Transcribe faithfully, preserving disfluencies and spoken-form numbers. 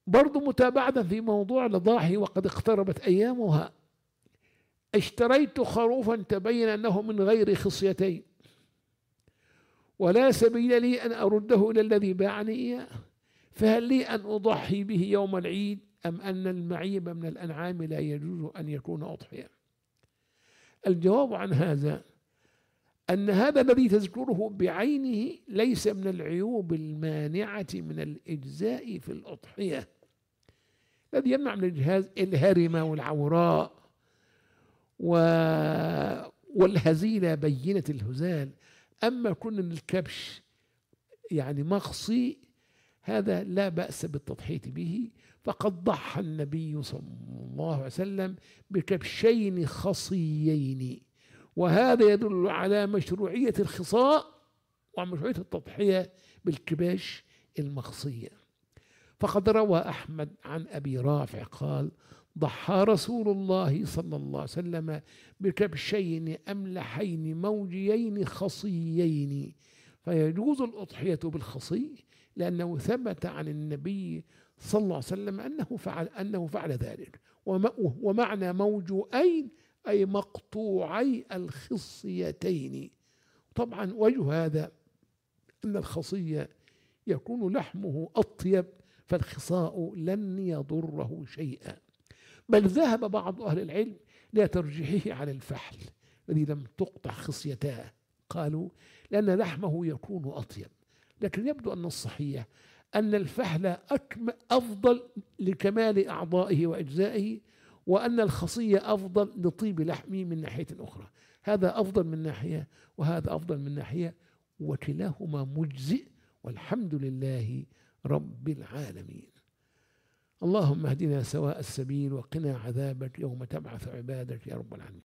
برضو متابعة في موضوع الأضاحي وقد اقتربت أيامها. اشتريت خروفا تبين أنه من غير خصيتين ولا سبيل لي أن أرده إلى الذي باعني إياه، فهل لي أن أضحي به يوم العيد أم أن المعيب من الأنعام لا يجوز أن يكون أضحية؟ الجواب عن هذا أن هذا الذي تذكره بعينه ليس من العيوب المانعة من الإجزاء في الأضحية. الذي يمنع من الجهاز الهرمة والعوراء والهزيلة بينة الهزال. أما كون الكبش يعني مخصي هذا لا بأس بالتضحية به، فقد ضحى النبي صلى الله عليه وسلم بكبشين خصيين، وهذا يدل على مشروعية الخصاء ومشروعية التضحية بالكباش المخصية. فقد روى أحمد عن أبي رافع قال: ضحى رسول الله صلى الله عليه وسلم بكبشين أملحين موجيين خصيين، فيجوز الأضحية بالخصي لأنه ثبت عن النبي صلى الله عليه وسلم أنه فعل أنه فعل ذلك. ومعنى موجوئين أي مقطوعي الخصيتين. طبعا وجه هذا أن الخصية يكون لحمه أطيب، فالخصاء لن يضره شيئا، بل ذهب بعض أهل العلم لترجيحه على الفحل الذي لم تقطع خصيتاه، قالوا لأن لحمه يكون أطيب. لكن يبدو أن الصحيح أن الفحل أفضل لكمال أعضائه وأجزائه، وأن الخصية أفضل لطيب لحمه من ناحية أخرى. هذا أفضل من ناحية وهذا أفضل من ناحية، وكلاهما مجزئ، والحمد لله رب العالمين. اللهم اهدنا سواء السبيل وقنا عذابك يوم تبعث عبادك يا رب العالمين.